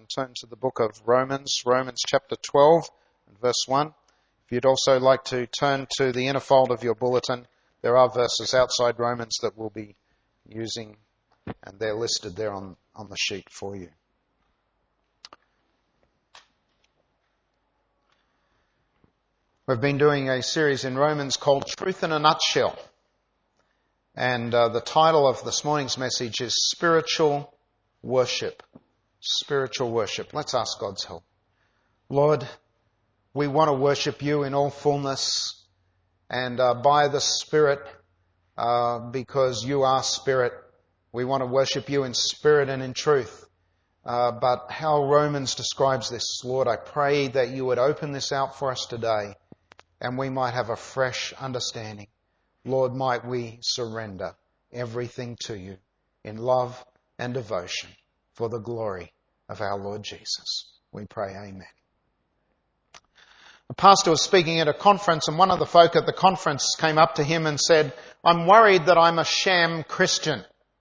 and turn to the book of Romans, Romans chapter 12 and verse 1. If you'd also like to turn to the inner fold of your bulletin, there are verses outside Romans that we'll be using, and they're listed there on the sheet for you. We've been doing a series in Romans called Truth in a Nutshell. And the title of this morning's message is Spiritual Worship. Spiritual worship. Let's ask God's help. Lord, we want to worship you in all fullness and by the Spirit, because you are Spirit. We want to worship you in spirit and in truth. But how Romans describes this, Lord, I pray that you would open this out for us today and we might have a fresh understanding. Lord, might we surrender everything to you in love and devotion for the glory of our Lord Jesus. We pray, amen. A pastor was speaking at a conference, and one of the folk at the conference came up to him and said, "I'm worried that I'm a sham Christian."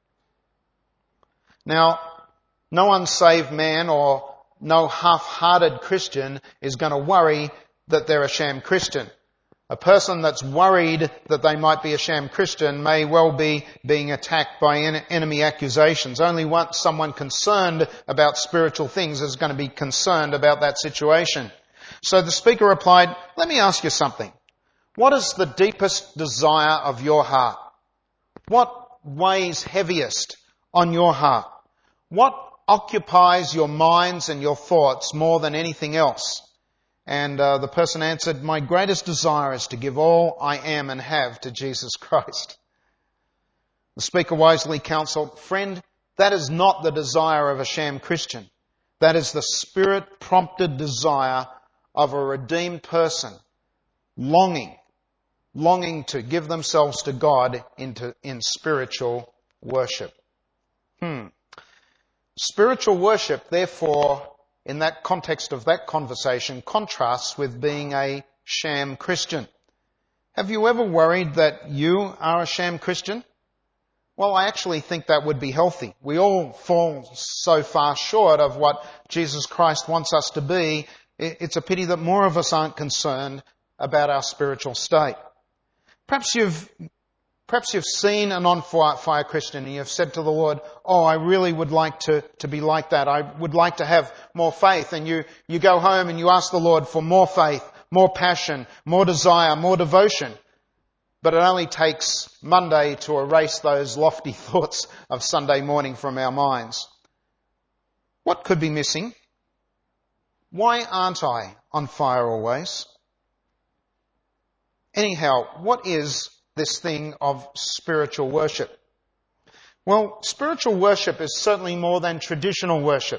Now, no unsaved man or no half-hearted Christian is going to worry that they're a sham Christian. A person that's worried that they might be a sham Christian may well be being attacked by enemy accusations. Only once someone concerned about spiritual things is going to be concerned about that situation. So the speaker replied, "Let me ask you something. What is the deepest desire of your heart? What weighs heaviest on your heart? What occupies your minds and your thoughts more than anything else?" And the person answered, "My greatest desire is to give all I am and have to Jesus Christ." The speaker wisely counseled, "Friend, that is not the desire of a sham Christian. That is the Spirit-prompted desire of a redeemed person, longing to give themselves to God in spiritual worship." Spiritual worship, therefore, in that context of that conversation, contrasts with being a sham Christian. Have you ever worried that you are a sham Christian? Well, I actually think that would be healthy. We all fall so far short of what Jesus Christ wants us to be. It's a pity that more of us aren't concerned about our spiritual state. Perhaps you've seen an on-fire Christian and you've said to the Lord, "Oh, I really would like to be like that. I would like to have more faith." And you go home and you ask the Lord for more faith, more passion, more desire, more devotion. But it only takes Monday to erase those lofty thoughts of Sunday morning from our minds. What could be missing? Why aren't I on fire always? Anyhow, what is this thing of spiritual worship? Well, spiritual worship is certainly more than traditional worship.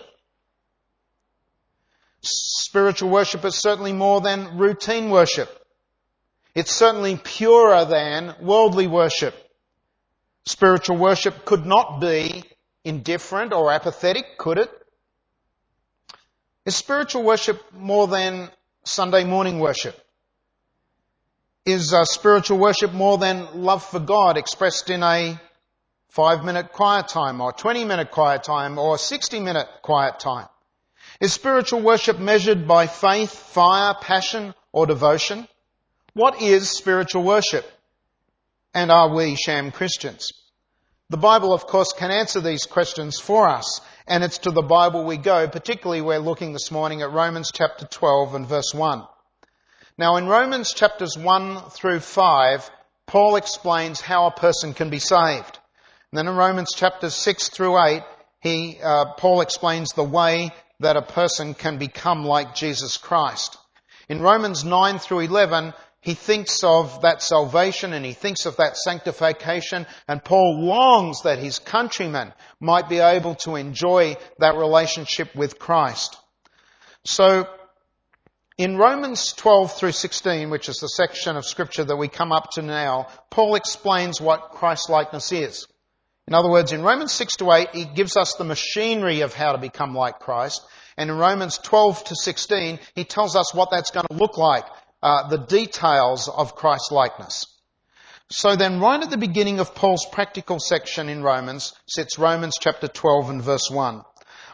Spiritual worship is certainly more than routine worship. It's certainly purer than worldly worship. Spiritual worship could not be indifferent or apathetic, could it? Is spiritual worship more than Sunday morning worship? Is spiritual worship more than love for God expressed in a 5-minute quiet time or 20-minute quiet time or 60-minute quiet time? Is spiritual worship measured by faith, fire, passion or devotion? What is spiritual worship? And are we sham Christians? The Bible, of course, can answer these questions for us, and it's to the Bible we go. Particularly, we're looking this morning at Romans chapter 12 and verse 1. Now, in Romans chapters 1 through 5, Paul explains how a person can be saved. And then in Romans chapters 6 through 8, Paul explains the way that a person can become like Jesus Christ. In Romans 9 through 11, he thinks of that salvation and he thinks of that sanctification, and Paul longs that his countrymen might be able to enjoy that relationship with Christ. So, in Romans 12 through 16, which is the section of Scripture that we come up to now, Paul explains what Christ-likeness is. In other words, in Romans 6 to 8, he gives us the machinery of how to become like Christ. And in Romans 12 to 16, he tells us what that's going to look like, the details of Christ-likeness. So then, right at the beginning of Paul's practical section in Romans, sits Romans chapter 12 and verse 1.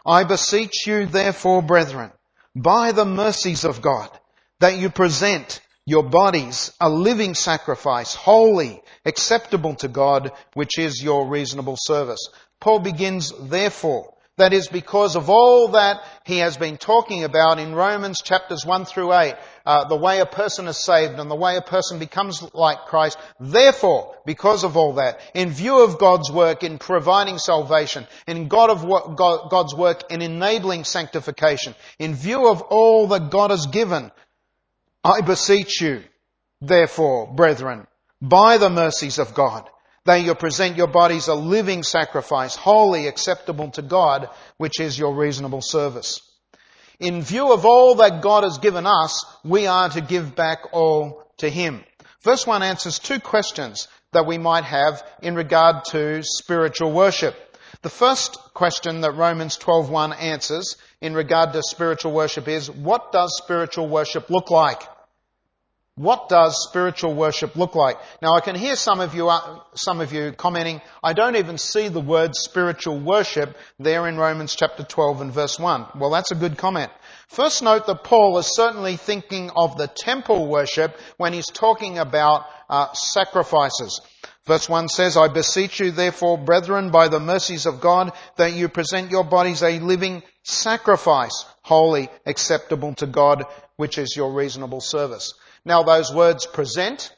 I beseech you therefore, brethren, by the mercies of God, that you present your bodies a living sacrifice, holy, acceptable to God, which is your reasonable service. Paul begins, therefore. That is because of all that he has been talking about in Romans chapters 1 through 8, the way a person is saved and the way a person becomes like Christ. Therefore, because of all that, in view of God's work in providing salvation, in God's work in enabling sanctification, in view of all that God has given, I beseech you, therefore, brethren, by the mercies of God, that you present your bodies a living sacrifice, holy, acceptable to God, which is your reasonable service. In view of all that God has given us, we are to give back all to Him. Verse 1 answers two questions that we might have in regard to spiritual worship. The first question that Romans 12:1 answers in regard to spiritual worship is, what does spiritual worship look like? What does spiritual worship look like? Now I can hear some of you commenting, I don't even see the word spiritual worship there in Romans chapter 12 and verse 1. Well, that's a good comment. First note that Paul is certainly thinking of the temple worship when he's talking about sacrifices. Verse 1 says, I beseech you therefore, brethren, by the mercies of God, that you present your bodies a living sacrifice, holy, acceptable to God, which is your reasonable service. Now those words present,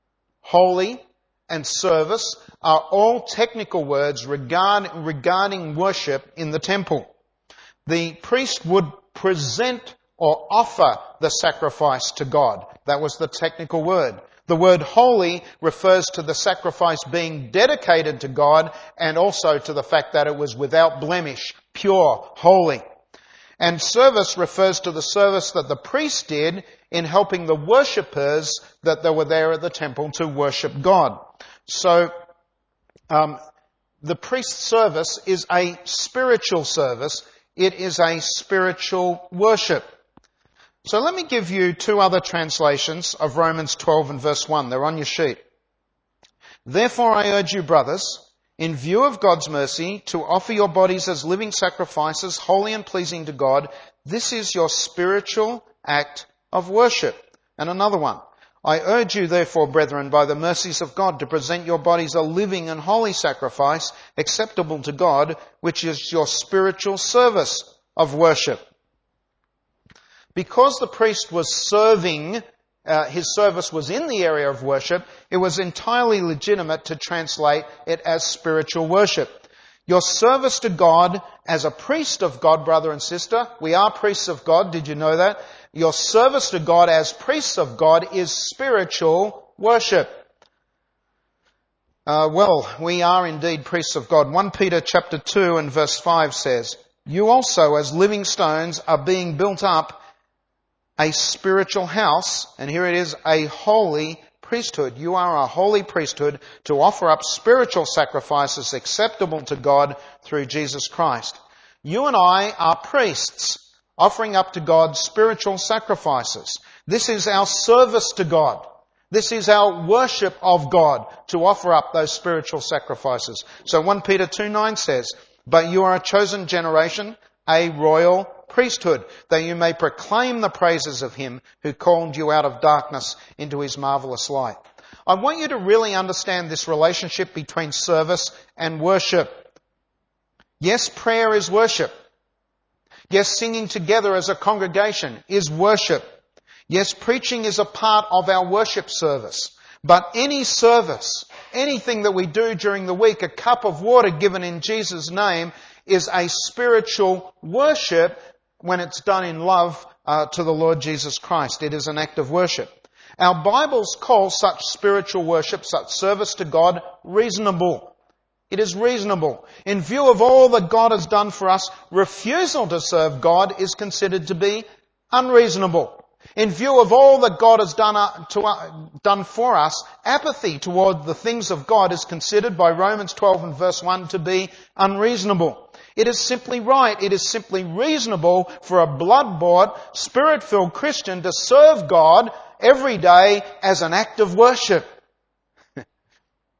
holy, and service are all technical words regarding worship in the temple. The priest would present or offer the sacrifice to God. That was the technical word. The word holy refers to the sacrifice being dedicated to God and also to the fact that it was without blemish, pure, holy. And service refers to the service that the priest did in helping the worshippers that they were there at the temple to worship God. So, the priest's service is a spiritual service. It is a spiritual worship. So let me give you two other translations of Romans 12 and verse 1. They're on your sheet. Therefore I urge you, brothers, in view of God's mercy, to offer your bodies as living sacrifices, holy and pleasing to God. This is your spiritual act of worship. And another one. I urge you, therefore, brethren, by the mercies of God, to present your bodies a living and holy sacrifice, acceptable to God, which is your spiritual service of worship. Because the priest was serving, his service was in the area of worship, it was entirely legitimate to translate it as spiritual worship. Your service to God as a priest of God, brother and sister, we are priests of God, did you know that? Your service to God as priests of God is spiritual worship. We are indeed priests of God. 1 Peter chapter 2 and verse 5 says, you also as living stones are being built up a spiritual house, and here it is, a holy priesthood. You are a holy priesthood to offer up spiritual sacrifices acceptable to God through Jesus Christ. You and I are priests offering up to God spiritual sacrifices. This is our service to God. This is our worship of God, to offer up those spiritual sacrifices. So 1 Peter 2:9 says, but you are a chosen generation, a royal priesthood, that you may proclaim the praises of Him who called you out of darkness into His marvelous light. I want you to really understand this relationship between service and worship. Yes, prayer is worship. Yes, singing together as a congregation is worship. Yes, preaching is a part of our worship service. But any service, anything that we do during the week, a cup of water given in Jesus' name, is a spiritual worship when it's done in love to the Lord Jesus Christ. It is an act of worship. Our Bibles call such spiritual worship, such service to God, reasonable. It is reasonable. In view of all that God has done for us, refusal to serve God is considered to be unreasonable. In view of all that God has done for us, apathy toward the things of God is considered by Romans 12 and verse 1 to be unreasonable. It is simply right, it is simply reasonable for a blood-bought, Spirit-filled Christian to serve God every day as an act of worship.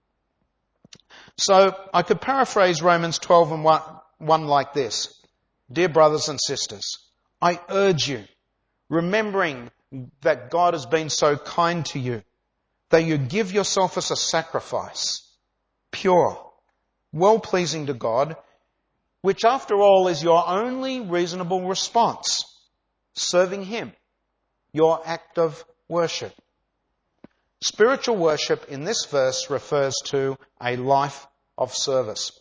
So I could paraphrase Romans 12 and 1 like this. Dear brothers and sisters, I urge you, remembering that God has been so kind to you, that you give yourself as a sacrifice, pure, well-pleasing to God, which after all is your only reasonable response, serving Him, your act of worship. Spiritual worship in this verse refers to a life of service.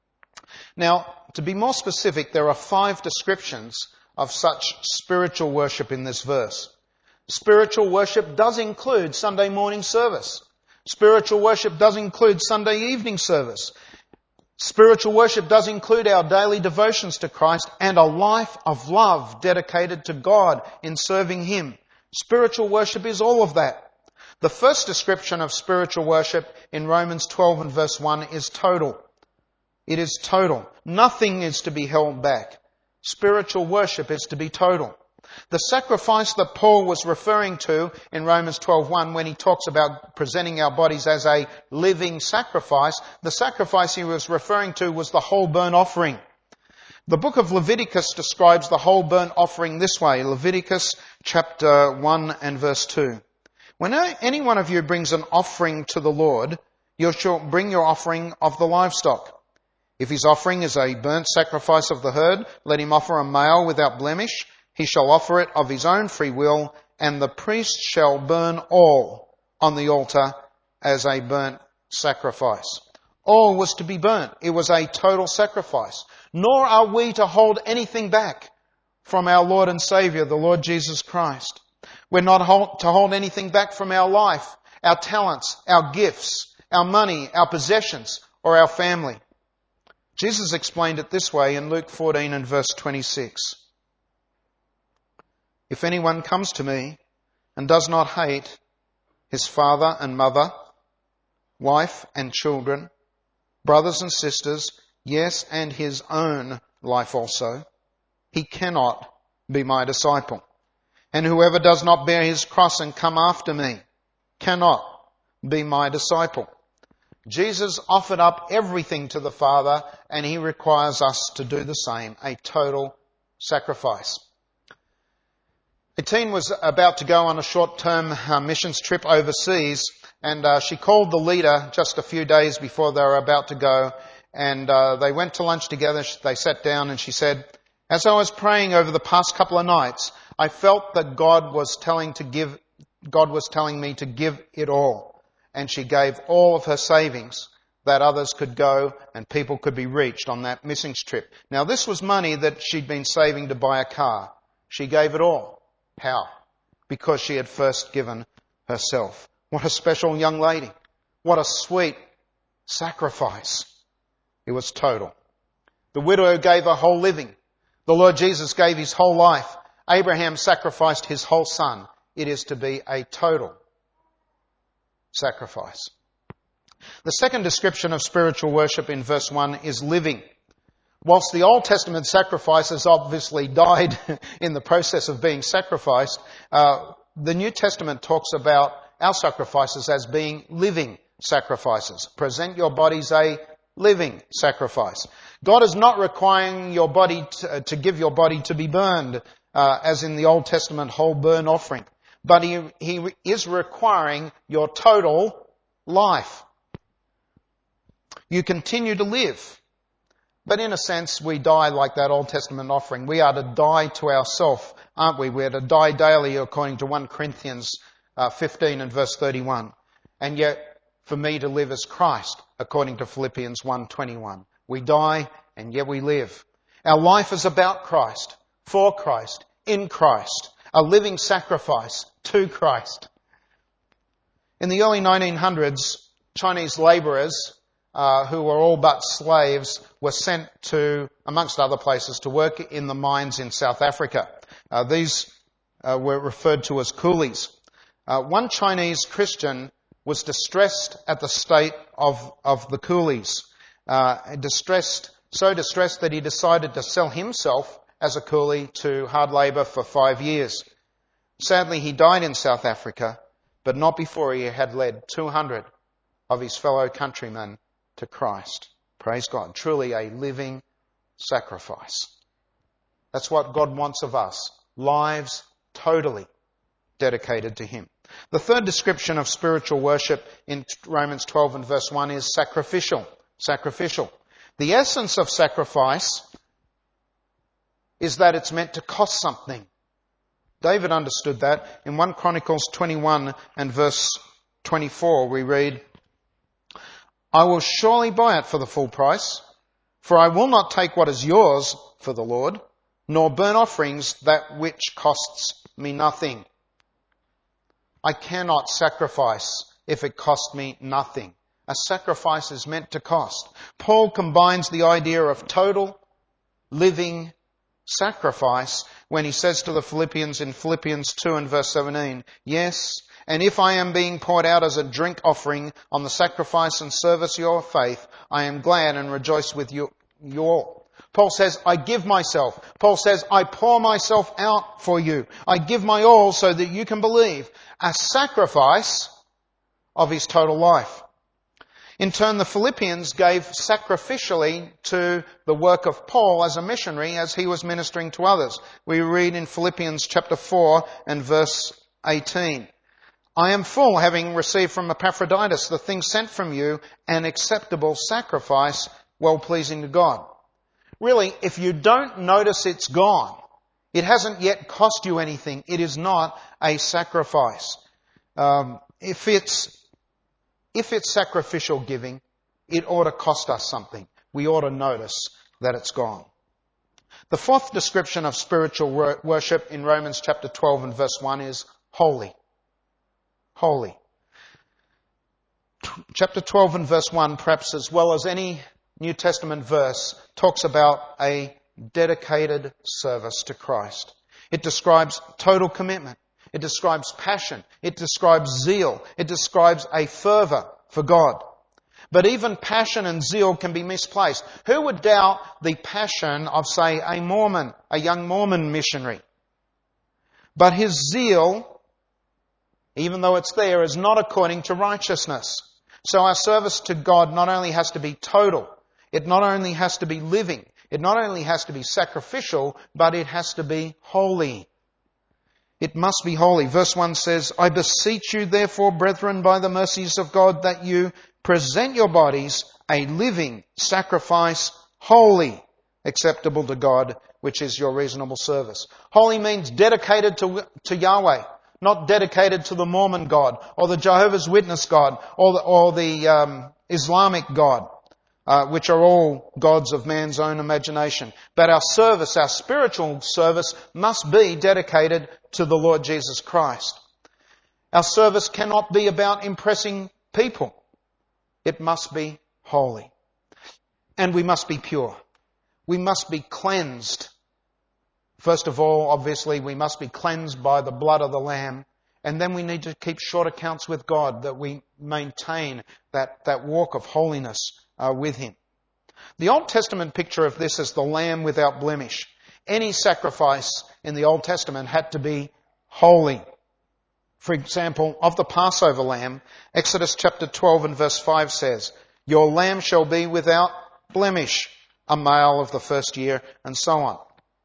Now, to be more specific, there are 5 descriptions of such spiritual worship in this verse. Spiritual worship does include Sunday morning service. Spiritual worship does include Sunday evening service. Spiritual worship does include our daily devotions to Christ and a life of love dedicated to God in serving Him. Spiritual worship is all of that. The first description of spiritual worship in Romans 12 and verse 1 is total. It is total. Nothing is to be held back. Spiritual worship is to be total. The sacrifice that Paul was referring to in Romans 12:1 when he talks about presenting our bodies as a living sacrifice, the sacrifice he was referring to was the whole burnt offering. The book of Leviticus describes the whole burnt offering this way. Leviticus chapter 1 and verse 2. When any one of you brings an offering to the Lord, you shall bring your offering of the livestock. If his offering is a burnt sacrifice of the herd, let him offer a male without blemish. He shall offer it of his own free will, and the priest shall burn all on the altar as a burnt sacrifice. All was to be burnt. It was a total sacrifice. Nor are we to hold anything back from our Lord and Saviour, the Lord Jesus Christ. We're not to hold anything back from our life, our talents, our gifts, our money, our possessions, or our family. Jesus explained it this way in Luke 14 and verse 26. If anyone comes to me and does not hate his father and mother, wife and children, brothers and sisters, yes, and his own life also, he cannot be my disciple. And whoever does not bear his cross and come after me cannot be my disciple. Jesus offered up everything to the Father, and He requires us to do the same, a total sacrifice. A teen was about to go on a short-term missions trip overseas, and she called the leader just a few days before they were about to go, and they went to lunch together. They sat down, and she said, "As I was praying over the past couple of nights, I felt that God was telling me to give it all." And she gave all of her savings that others could go and people could be reached on that missions trip. Now, this was money that she'd been saving to buy a car. She gave it all. How? Because she had first given herself. What a special young lady. What a sweet sacrifice. It was total. The widow gave her whole living. The Lord Jesus gave His whole life. Abraham sacrificed his whole son. It is to be a total sacrifice. The second description of spiritual worship in verse 1 is living. Whilst the Old Testament sacrifices obviously died in the process of being sacrificed, the New Testament talks about our sacrifices as being living sacrifices. Present your bodies a living sacrifice. God is not requiring your body to give your body to be burned, as in the Old Testament whole burnt offering. But He is requiring your total life. You continue to live. But in a sense, we die like that Old Testament offering. We are to die to ourselves, aren't we? We are to die daily according to 1 Corinthians 15 and verse 31. And yet, for me to live as Christ, according to Philippians 1:21. We die and yet we live. Our life is about Christ, for Christ, in Christ. A living sacrifice to Christ. In the early 1900s, Chinese labourers, who were all but slaves, were sent to, amongst other places, to work in the mines in South Africa. These were referred to as coolies. One Chinese Christian was distressed at the state of the coolies. So distressed that he decided to sell himself as a coolie to hard labour for 5 years. Sadly, he died in South Africa, but not before he had led 200 of his fellow countrymen to Christ. Praise God. Truly a living sacrifice. That's what God wants of us. Lives totally dedicated to Him. The third description of spiritual worship in Romans 12 and verse 1 is sacrificial. Sacrificial. The essence of sacrifice is that it's meant to cost something. David understood that. In 1 Chronicles 21 and verse 24 we read, I will surely buy it for the full price, for I will not take what is yours for the Lord, nor burn offerings that which costs me nothing. I cannot sacrifice if it costs me nothing. A sacrifice is meant to cost. Paul combines the idea of total, living sacrifice when he says to the Philippians in Philippians 2 and verse 17, yes, and if I am being poured out as a drink offering on the sacrifice and service of your faith, I am glad and rejoice with you all. Paul says, I give myself. Paul says, I pour myself out for you. I give my all so that you can believe. A sacrifice of his total life. In turn, the Philippians gave sacrificially to the work of Paul as a missionary as he was ministering to others. We read in Philippians chapter 4 and verse 18, I am full, having received from Epaphroditus the thing sent from you, an acceptable sacrifice, well-pleasing to God. Really, if you don't notice it's gone, it hasn't yet cost you anything. It is not a sacrifice. If it's sacrificial giving, it ought to cost us something. We ought to notice that it's gone. The fourth description of spiritual worship in Romans chapter 12 and verse 1 is holy. Holy. Chapter 12 and verse 1, perhaps as well as any New Testament verse, talks about a dedicated service to Christ. It describes total commitment. It describes passion. It describes zeal. It describes a fervour for God. But even passion and zeal can be misplaced. Who would doubt the passion of, say, a Mormon, a young Mormon missionary? But his zeal, even though it's there, is not according to righteousness. So our service to God not only has to be total, it not only has to be living, it not only has to be sacrificial, but it has to be holy. It must be holy. Verse 1 says, I beseech you therefore, brethren, by the mercies of God, that you present your bodies a living sacrifice, holy, acceptable to God, which is your reasonable service. Holy means dedicated to Yahweh, not dedicated to the Mormon God, or the Jehovah's Witness God, or the Islamic God. Which are all gods of man's own imagination. But our service, our spiritual service, must be dedicated to the Lord Jesus Christ. Our service cannot be about impressing people. It must be holy. And we must be pure. We must be cleansed. First of all, obviously, we must be cleansed by the blood of the Lamb. And then we need to keep short accounts with God, that we maintain that walk of holiness with Him. The Old Testament picture of this is the lamb without blemish. Any sacrifice in the Old Testament had to be holy. For example, of the Passover lamb, Exodus chapter 12 and verse 5 says, your lamb shall be without blemish, a male of the first year, and so on.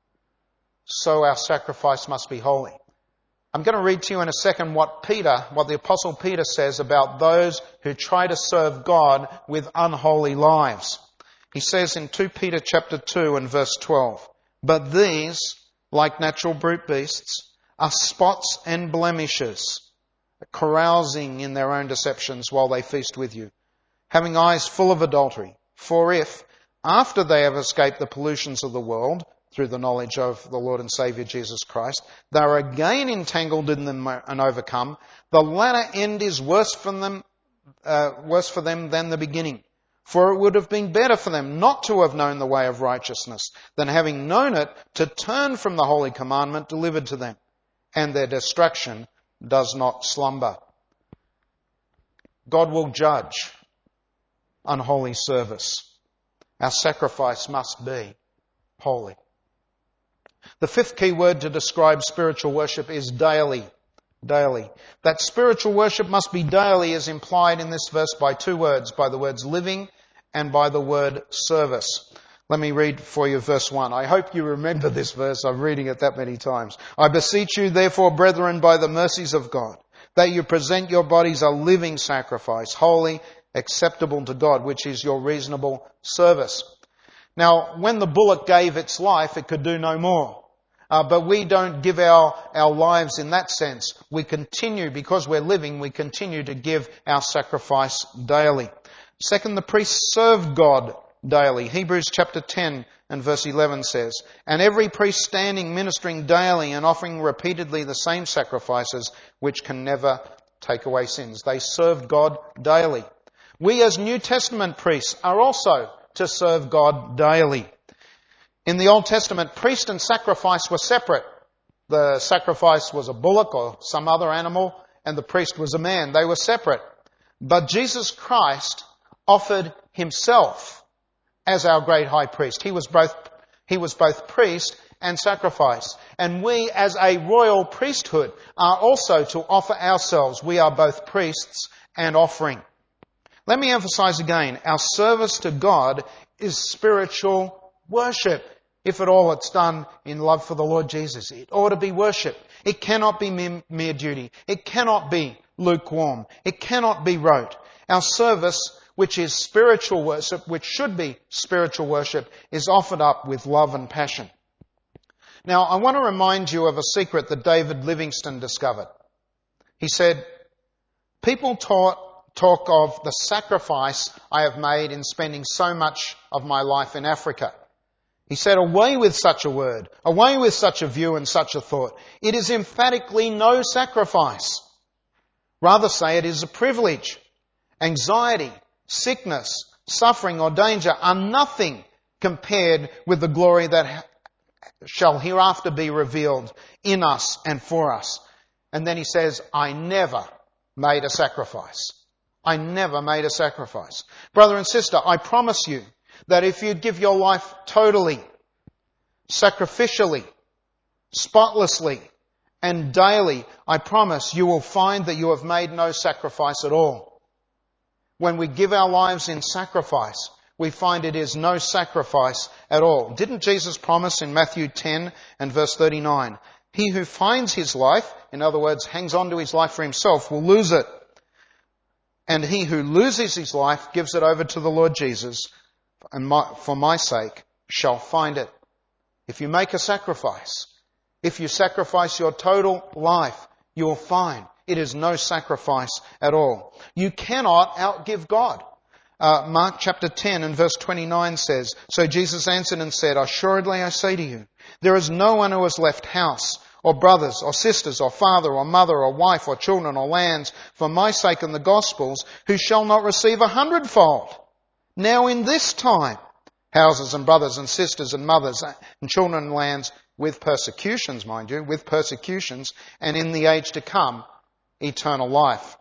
So our sacrifice must be holy. I'm going to read to you in a second what the Apostle Peter says about those who try to serve God with unholy lives. He says in 2 Peter chapter 2 and verse 12, but these, like natural brute beasts, are spots and blemishes, carousing in their own deceptions while they feast with you, having eyes full of adultery. For if, after they have escaped the pollutions of the world, through the knowledge of the Lord and Saviour Jesus Christ, they are again entangled in them and overcome, the latter end is worse for them than the beginning. For it would have been better for them not to have known the way of righteousness, than having known it, to turn from the holy commandment delivered to them. And their destruction does not slumber. God will judge unholy service. Our sacrifice must be holy. The fifth key word to describe spiritual worship is daily. Daily. That spiritual worship must be daily is implied in this verse by two words, by the words living and by the word service. Let me read for you verse 1. I hope you remember this verse. I'm reading it that many times. I beseech you, therefore, brethren, by the mercies of God, that you present your bodies a living sacrifice, holy, acceptable to God, which is your reasonable service. Now, when the bullock gave its life, it could do no more. But we don't give our lives in that sense. We continue, because we're living, we continue to give our sacrifice daily. Second, the priests served God daily. Hebrews chapter 10 and verse 11 says, and every priest standing, ministering daily and offering repeatedly the same sacrifices, which can never take away sins. They served God daily. We as New Testament priests are also to serve God daily. In the Old Testament, priest and sacrifice were separate. The sacrifice was a bullock or some other animal, and the priest was a man. They were separate. But Jesus Christ offered himself as our great high priest. He was both priest and sacrifice. And we as a royal priesthood are also to offer ourselves. We are both priests and offering. Let me emphasize again, our service to God is spiritual worship. If at all it's done in love for the Lord Jesus, it ought to be worship. It cannot be mere duty. It cannot be lukewarm. It cannot be rote. Our service, which is spiritual worship, which should be spiritual worship, is offered up with love and passion. Now, I want to remind you of a secret that David Livingstone discovered. He said, people talk of the sacrifice I have made in spending so much of my life in Africa. He said, away with such a word, away with such a view and such a thought. It is emphatically no sacrifice. Rather say it is a privilege. Anxiety, sickness, suffering or danger are nothing compared with the glory that shall hereafter be revealed in us and for us. And then he says, I never made a sacrifice. I never made a sacrifice. Brother and sister, I promise you that if you give your life totally, sacrificially, spotlessly, and daily, I promise you will find that you have made no sacrifice at all. When we give our lives in sacrifice, we find it is no sacrifice at all. Didn't Jesus promise in Matthew 10 and verse 39, he who finds his life, in other words, hangs on to his life for himself, will lose it. And he who loses his life, gives it over to the Lord Jesus, and for my sake, shall find it. If you make a sacrifice, if you sacrifice your total life, you will find it is no sacrifice at all. You cannot outgive God. Mark chapter 10 and verse 29 says, so Jesus answered and said, assuredly I say to you, there is no one who has left house or brothers or sisters or father or mother or wife or children or lands for my sake and the gospel's, who shall not receive 100-fold. Now in this time, houses and brothers and sisters and mothers and children and lands, with persecutions, mind you, with persecutions, and in the age to come, eternal life.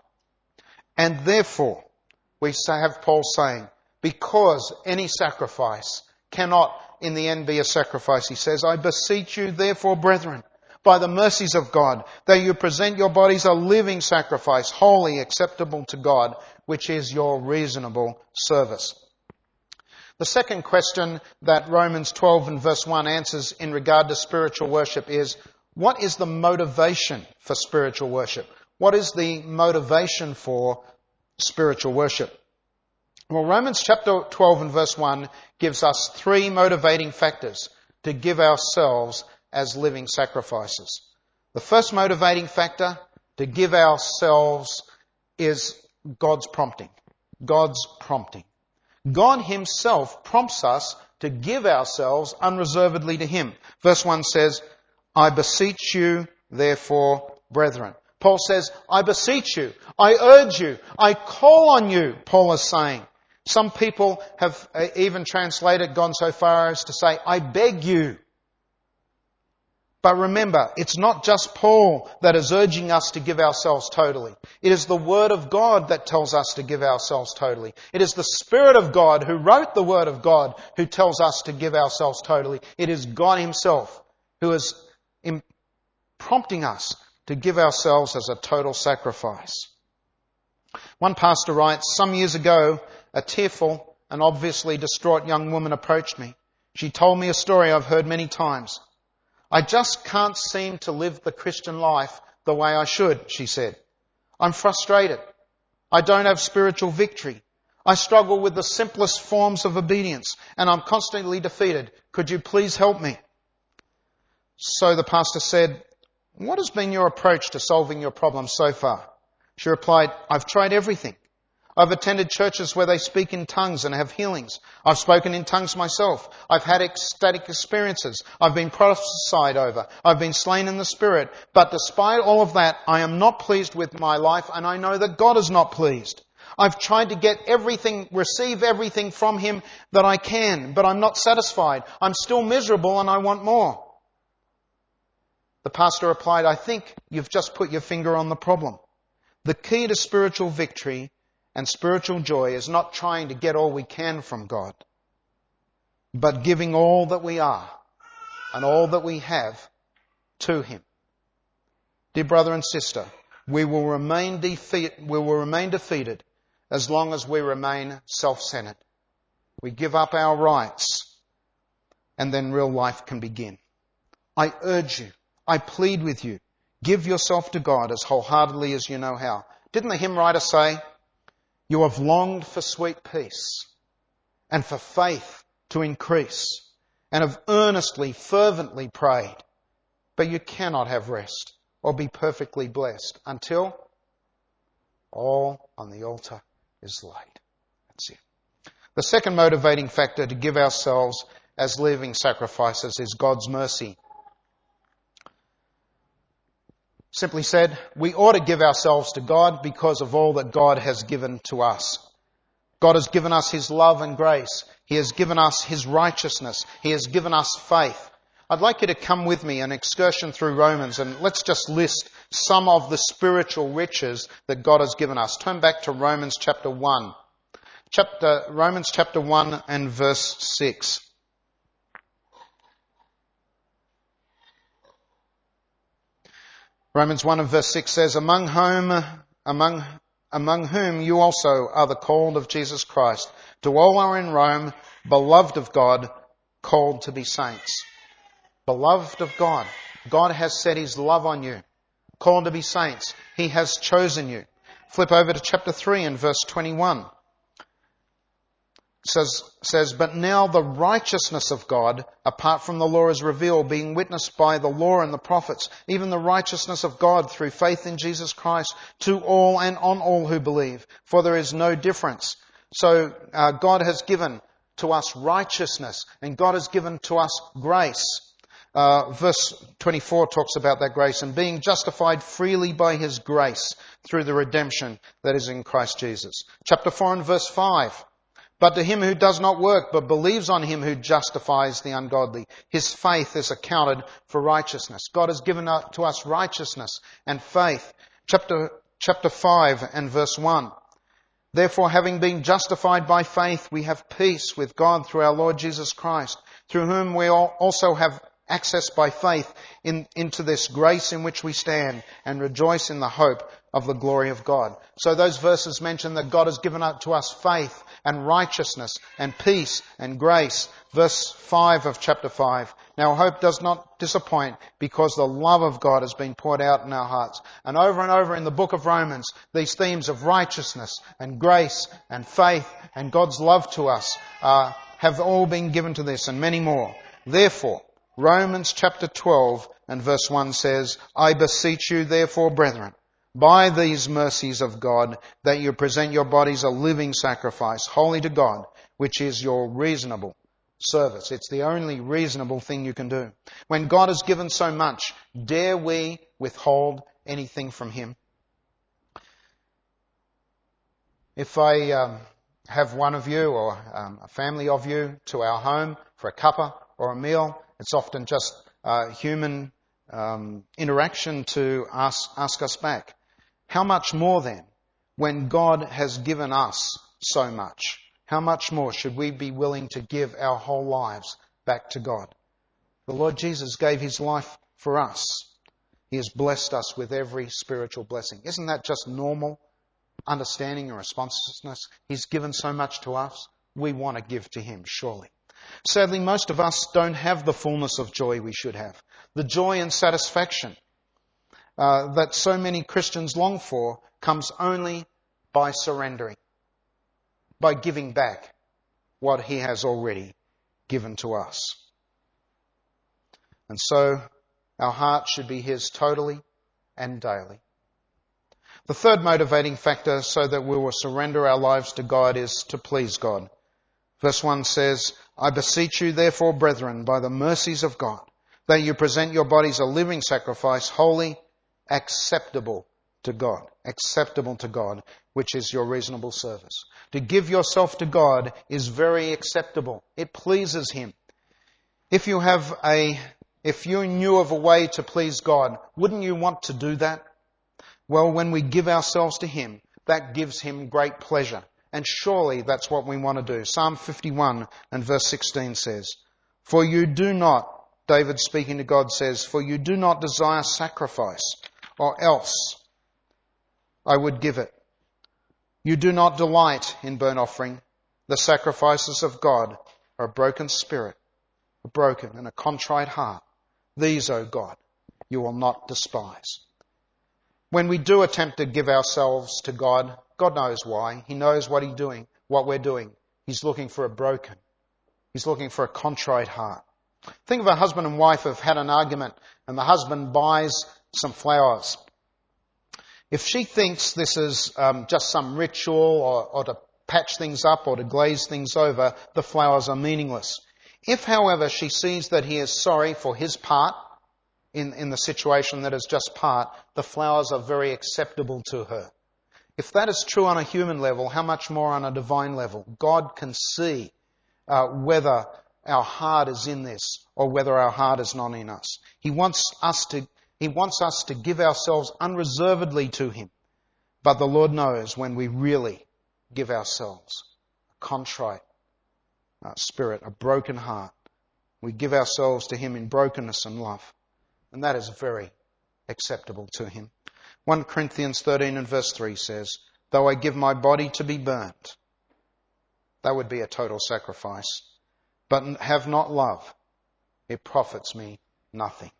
And therefore, we have Paul saying, because any sacrifice cannot in the end be a sacrifice, he says, I beseech you therefore, brethren, by the mercies of God, that you present your bodies a living sacrifice, holy, acceptable to God, which is your reasonable service. The second question that Romans 12 and verse 1 answers in regard to spiritual worship is, what is the motivation for spiritual worship? What is the motivation for spiritual worship? Well, Romans chapter 12 and verse 1 gives us three motivating factors to give ourselves as living sacrifices. The first motivating factor to give ourselves is God's prompting. God's prompting. God himself prompts us to give ourselves unreservedly to him. Verse 1 says, I beseech you, therefore, brethren. Paul says, I beseech you, I urge you, I call on you, Paul is saying. Some people have even translated, gone so far as to say, I beg you. But remember, it's not just Paul that is urging us to give ourselves totally. It is the Word of God that tells us to give ourselves totally. It is the Spirit of God who wrote the Word of God who tells us to give ourselves totally. It is God himself who is prompting us to give ourselves as a total sacrifice. One pastor writes, some years ago, a tearful and obviously distraught young woman approached me. She told me a story I've heard many times. I just can't seem to live the Christian life the way I should, she said. I'm frustrated. I don't have spiritual victory. I struggle with the simplest forms of obedience and I'm constantly defeated. Could you please help me? So the pastor said, what has been your approach to solving your problems so far? She replied, I've tried everything. I've attended churches where they speak in tongues and have healings. I've spoken in tongues myself. I've had ecstatic experiences. I've been prophesied over. I've been slain in the Spirit. But despite all of that, I am not pleased with my life and I know that God is not pleased. I've tried to get everything, receive everything from Him that I can, but I'm not satisfied. I'm still miserable and I want more. The pastor replied, I think you've just put your finger on the problem. The key to spiritual victory and spiritual joy is not trying to get all we can from God, but giving all that we are and all that we have to Him. Dear brother and sister, we will remain defeated as long as we remain self-centered. We give up our rights and then real life can begin. I urge you, I plead with you, give yourself to God as wholeheartedly as you know how. Didn't the hymn writer say, you have longed for sweet peace and for faith to increase and have earnestly, fervently prayed, but you cannot have rest or be perfectly blessed until all on the altar is laid. That's it. The second motivating factor to give ourselves as living sacrifices is God's mercy. Simply said, we ought to give ourselves to God because of all that God has given to us. God has given us His love and grace. He has given us His righteousness. He has given us faith. I'd like you to come with me an excursion through Romans and let's just list some of the spiritual riches that God has given us. Turn back to Romans chapter 1. Romans chapter 1 and verse 6. Romans 1 and verse 6 says, among whom you also are the called of Jesus Christ. To all are in Rome, beloved of God, called to be saints. Beloved of God. God has set His love on you. Called to be saints. He has chosen you. Flip over to chapter 3 and verse 21. Says, but now the righteousness of God, apart from the law, is revealed, being witnessed by the law and the prophets, even the righteousness of God through faith in Jesus Christ, to all and on all who believe. For there is no difference. So God has given to us righteousness, and God has given to us grace. Verse 24 talks about that grace, and being justified freely by His grace through the redemption that is in Christ Jesus. Chapter 4 and verse 5. But to him who does not work, but believes on Him who justifies the ungodly, his faith is accounted for righteousness. God has given to us righteousness and faith. Chapter 5 and verse 1. Therefore, having been justified by faith, we have peace with God through our Lord Jesus Christ, through whom we also have access by faith into this grace in which we stand and rejoice in the hope of the glory of God. So those verses mention that God has given up to us faith and righteousness and peace and grace. Verse 5 of chapter 5. Now hope does not disappoint because the love of God has been poured out in our hearts. And over in the book of Romans, these themes of righteousness and grace and faith and God's love to us have all been given to this and many more. Therefore, Romans chapter 12 and verse 1 says, I beseech you therefore, brethren, by these mercies of God, that you present your bodies a living sacrifice, holy to God, which is your reasonable service. It's the only reasonable thing you can do. When God has given so much, dare we withhold anything from Him? If I have one of you or a family of you to our home for a cuppa or a meal, it's often just human interaction to ask us back. How much more then, when God has given us so much, how much more should we be willing to give our whole lives back to God? The Lord Jesus gave His life for us. He has blessed us with every spiritual blessing. Isn't that just normal understanding and responsiveness? He's given so much to us. We want to give to Him, surely. Sadly, most of us don't have the fullness of joy we should have. The joy and satisfaction that so many Christians long for comes only by surrendering, by giving back what He has already given to us. And so our heart should be His totally and daily. The third motivating factor so that we will surrender our lives to God is to please God. Verse 1 says, I beseech you therefore, brethren, by the mercies of God, that you present your bodies a living sacrifice, holy, acceptable to God, which is your reasonable service. To give yourself to God is very acceptable. It pleases Him. If you knew of a way to please God, wouldn't you want to do that? Well, when we give ourselves to Him, that gives Him great pleasure. And surely that's what we want to do. Psalm 51 and verse 16 says, For you do not, David speaking to God says, For you do not desire sacrifice, or else I would give it. You do not delight in burnt offering. The sacrifices of God are a broken spirit, a broken and a contrite heart. These, O God, you will not despise. When we do attempt to give ourselves to God, God knows why. He knows what we're doing. He's looking for He's looking for a contrite heart. Think of a husband and wife who have had an argument and the husband buys some flowers. If she thinks this is just some ritual or to patch things up or to glaze things over, the flowers are meaningless. If, however, she sees that he is sorry for his part in the situation that is just part, the flowers are very acceptable to her. If that is true on a human level, how much more on a divine level? God can see whether our heart is in this or whether our heart is not in us. He wants us to give ourselves unreservedly to Him. But the Lord knows when we really give ourselves a contrite spirit, a broken heart. We give ourselves to Him in brokenness and love. And that is very acceptable to Him. 1 Corinthians 13 and verse 3 says, Though I give my body to be burnt, that would be a total sacrifice, but have not love, it profits me nothing.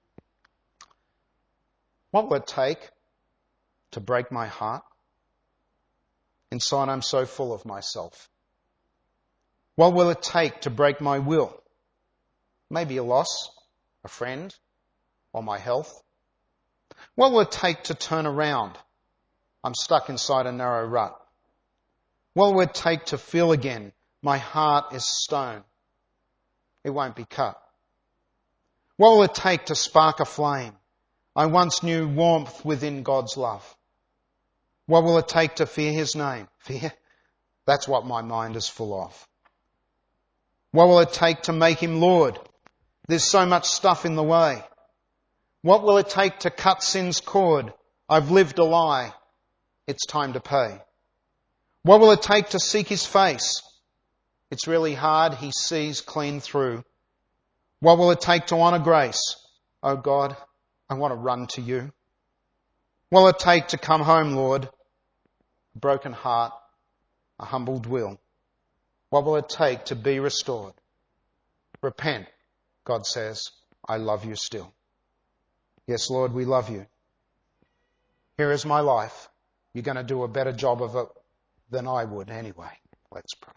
What will it take to break my heart? Inside I'm so full of myself. What will it take to break my will? Maybe a loss, a friend, or my health. What will it take to turn around? I'm stuck inside a narrow rut. What will it take to feel again? My heart is stone. It won't be cut. What will it take to spark a flame? I once knew warmth within God's love. What will it take to fear His name? Fear? That's what my mind is full of. What will it take to make Him Lord? There's so much stuff in the way. What will it take to cut sin's cord? I've lived a lie. It's time to pay. What will it take to seek His face? It's really hard. He sees clean through. What will it take to honour grace? Oh God, I want to run to You. What will it take to come home, Lord? A broken heart, a humbled will. What will it take to be restored? Repent, God says, I love you still. Yes, Lord, we love You. Here is my life. You're going to do a better job of it than I would anyway. Let's pray.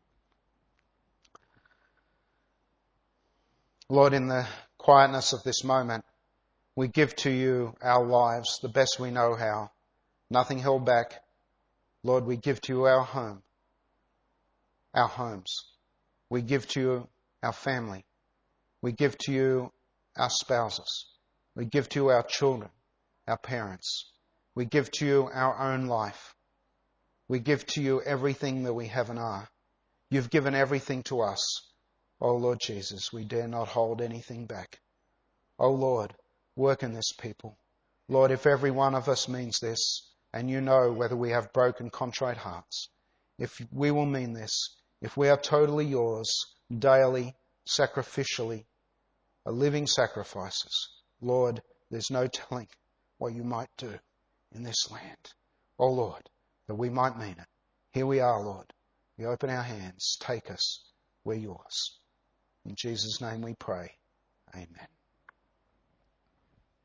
Lord, in the quietness of this moment, we give to You our lives the best we know how. Nothing held back. Lord, we give to You our home, our homes. We give to You our family. We give to You our spouses. We give to You our children, our parents. We give to You our own life. We give to You everything that we have and are. You've given everything to us. Oh Lord Jesus, we dare not hold anything back. Oh Lord, work in this people. Lord, if every one of us means this, and You know whether we have broken, contrite hearts, if we will mean this, if we are totally Yours, daily, sacrificially, a living sacrifices, Lord, there's no telling what You might do in this land. Oh Lord, that we might mean it. Here we are, Lord. We open our hands. Take us. We're Yours. In Jesus' name we pray. Amen.